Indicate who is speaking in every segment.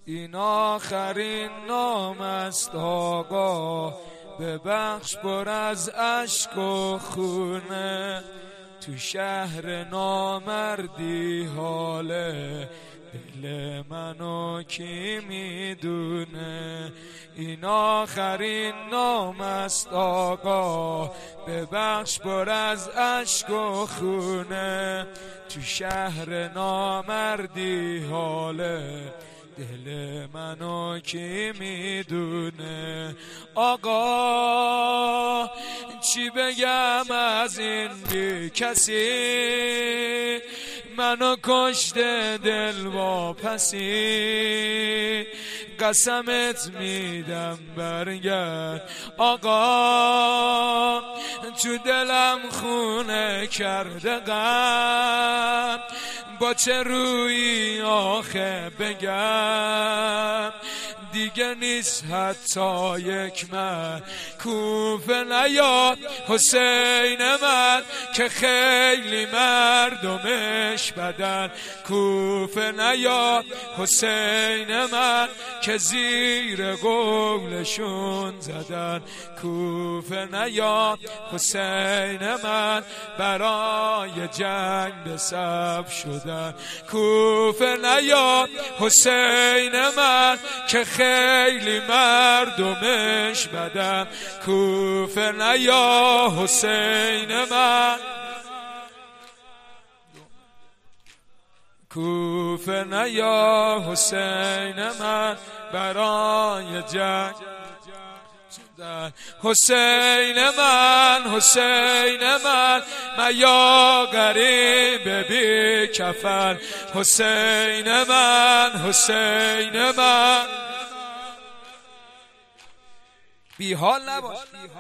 Speaker 1: این آخرین نام است آقا، ببخش پر از اشک و خونه. تو شهر نامردی حاله دل منو کی میدونه. این آخرین نام است آقا، ببخش پر از اشک و خونه. تو شهر نامردی حاله دل منو کی میدونه. آقا چی بگم از این بی کسی، منو کشته دل واپسی. قسمت میدم برگرد آقا، تو دلم خونه کرده غم. با چه روی آخه بگم، دیگه نیست حتی یک من. کوفه نیاد حسین من که خیلی مردمش بدن. کوفه نیاد حسین من که زیر قولشون زدن. کوفه نیاد حسین من برای جنگ به صف شدن. کوفه نیاد حسین من که خیلی مردمش بدن. کوفه نیا حسین من، کوفه نیا حسین من برای جنگ. حسین من حسین من یا غریب بی کفن. حسین من حسین من بی حال نباش.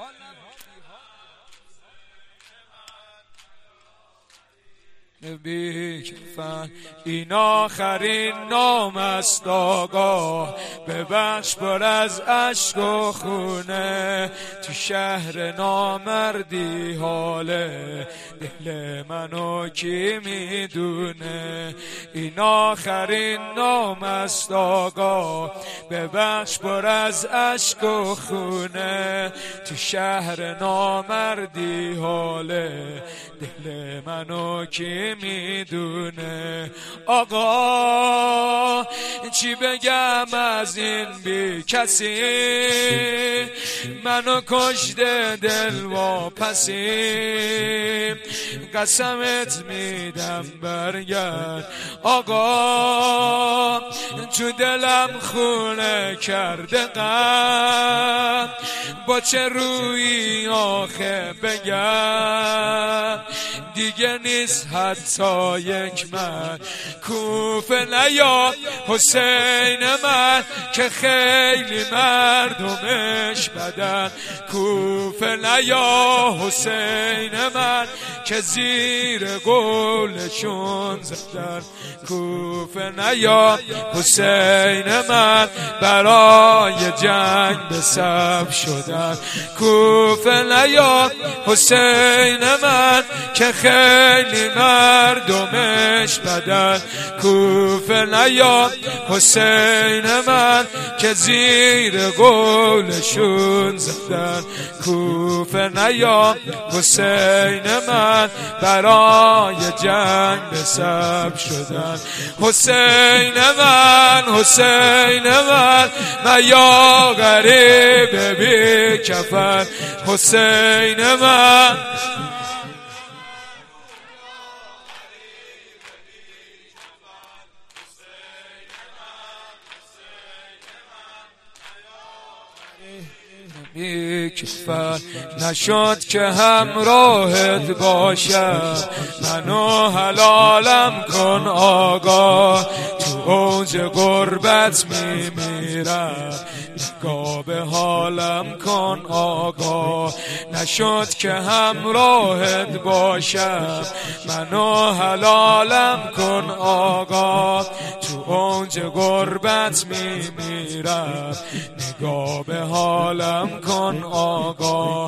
Speaker 1: بی کفن این آخرین نام است آقا، ببخش پر از اشک و خونه. تو شهر نامردی حاله دل منو کی میدونه. این آخرین نام است آقا، ببخش پر از اشک و خونه. تو شهر نامردی حاله دل منو کی میدونه. آقا چی بگم از این بی کسی، منو کشته دل واپسی. قسمت میدم برگرد آقا، تو دلم خونه کرده غم. با چه روی آخه بگم، دیگه نیست حتی یک من. کوفه نیاد حسین من که خیلی مردمش بدن. کوفه نیا حسین من که زیر قولشون زدن. کوفه نیا حسین من برای جنگ به صف شدن. کوفه نیا حسین من که خیلی مردمش بدن. کوفه نیا حسین من که زیر قولشون زدن. کوفه نیا حسین من برای جنگ به صف شدن. حسین من حسین من یا غریب بی کفن. حسین من کفن. نشد که همراهت باشم، منو حلالم کن آقا. تو اوج غربت میمیرم، نگاه به حالم کن آقا. نشد که همراهت باشم، منو حلالم کن آقا. تو اوج غربت میمیرم، نگاه به حالم کن آقا.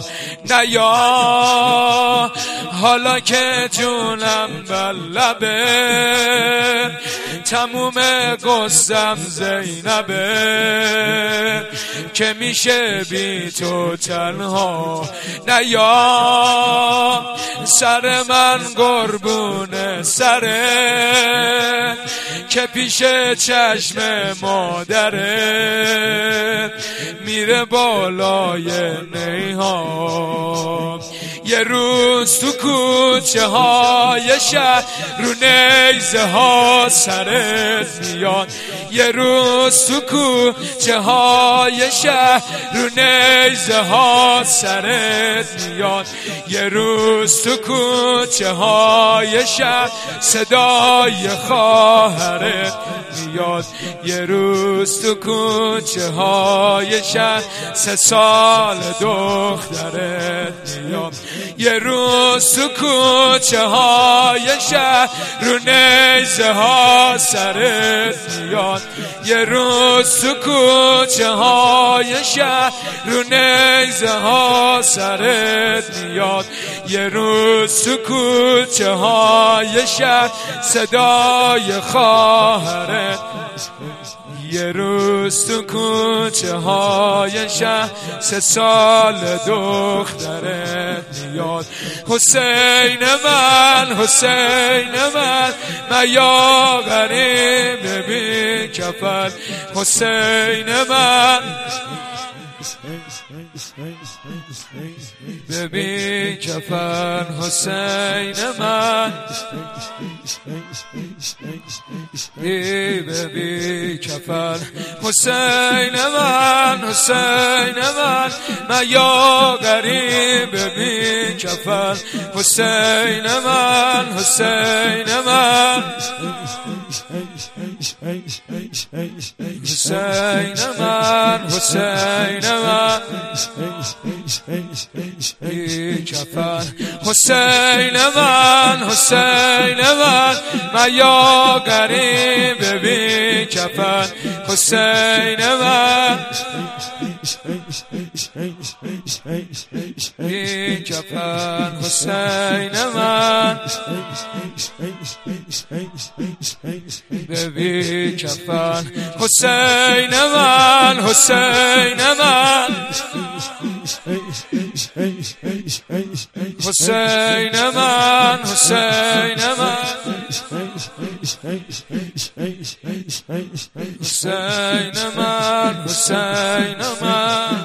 Speaker 1: نیا حالا که جونم بر لبه، تموم قصم زینبه که میشه بی تو تنها نیا سر من قربون سره که پیش چشم مادره میره بالای نیها یه روز تو کوچه های شهر رو نیزه ها سرت میاد یه روز تو کوچه های شهر رو نیزه ها سرت میاد یه روز تو کوچه های شهر صدای خواهرت میاد یه روز تو کوچه های شهر 3 سال دخترت میاد یه روز تو کوچه های شهر رو نیزه ها سرت میاد یه روز تو کوچه های شهر رو نیزه ها سرت میاد یه روز تو کوچه های شهر صدای خواهرت یه روز تو کوچه های شهر 3 سال دخترت میاد حسین من حسین من یا غریب بی کفن حسین من ببین کفن حسین من ببین کفن حسین من حسین من یا غریب ببین کفن حسین من حسین من حسین من حسین من بی کفن حسین من حسین من یا غریب بی کفن حسین من بی کفن حسین من ببی کفن حسین من حسین من حسین من حسین من حسین من حسین من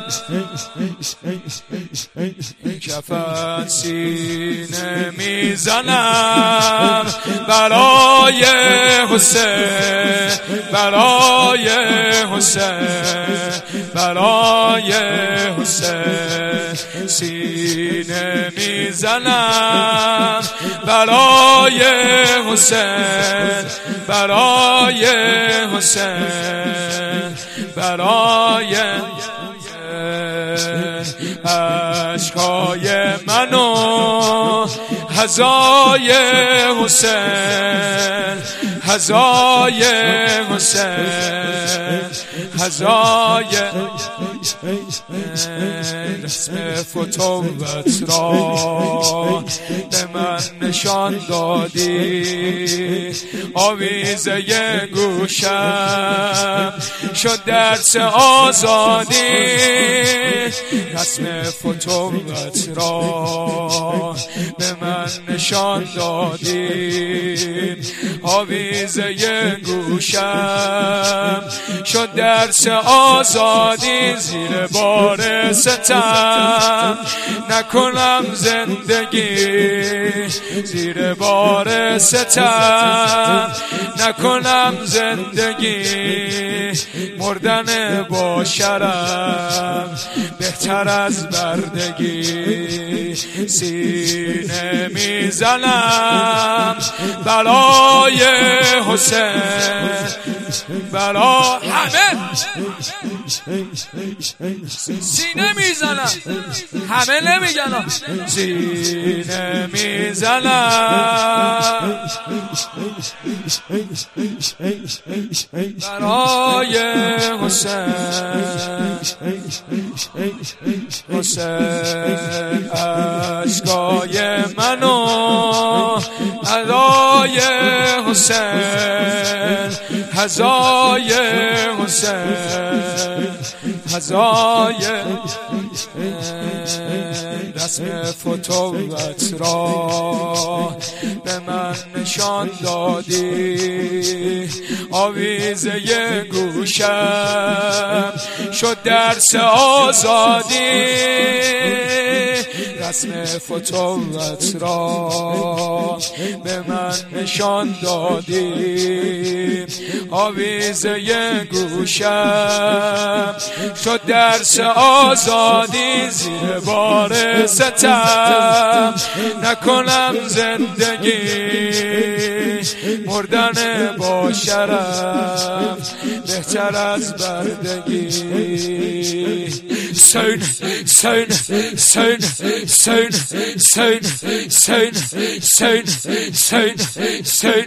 Speaker 1: کفن سینه میزنم برای حسین برای حسین برای حسین سینه میزنم برای حسین برای حسین برای عشقای منو هزای حسین هزای حسین هزای رسم فتوت را به من نشان دادی آویزه گوشم شد درس آزادی رسم فتوت را به من نشان دادی آویزه گوشم شد درس آزادی زیر بار ستم نکنم زندگی زیر بار ستم نکنم زندگی مردن با شرم بهتر از بردگی سینه میزنم برای حسین برای همه سینه میزنم همه نمیگن سینه میزنم برای حسین حسین اشکای منو ادای حسین هزای حسین هزای رسم فتوت را به من نشان دادی آویزه گوشم شد درس آزادی رسم فتوت را به من نشان دادی آویزه گوشم شد درس آزادی زیر بار ستم نکنم زندگی مردن با شرف بهتر از بردگی سین سین سین سین سین سین سین سین سین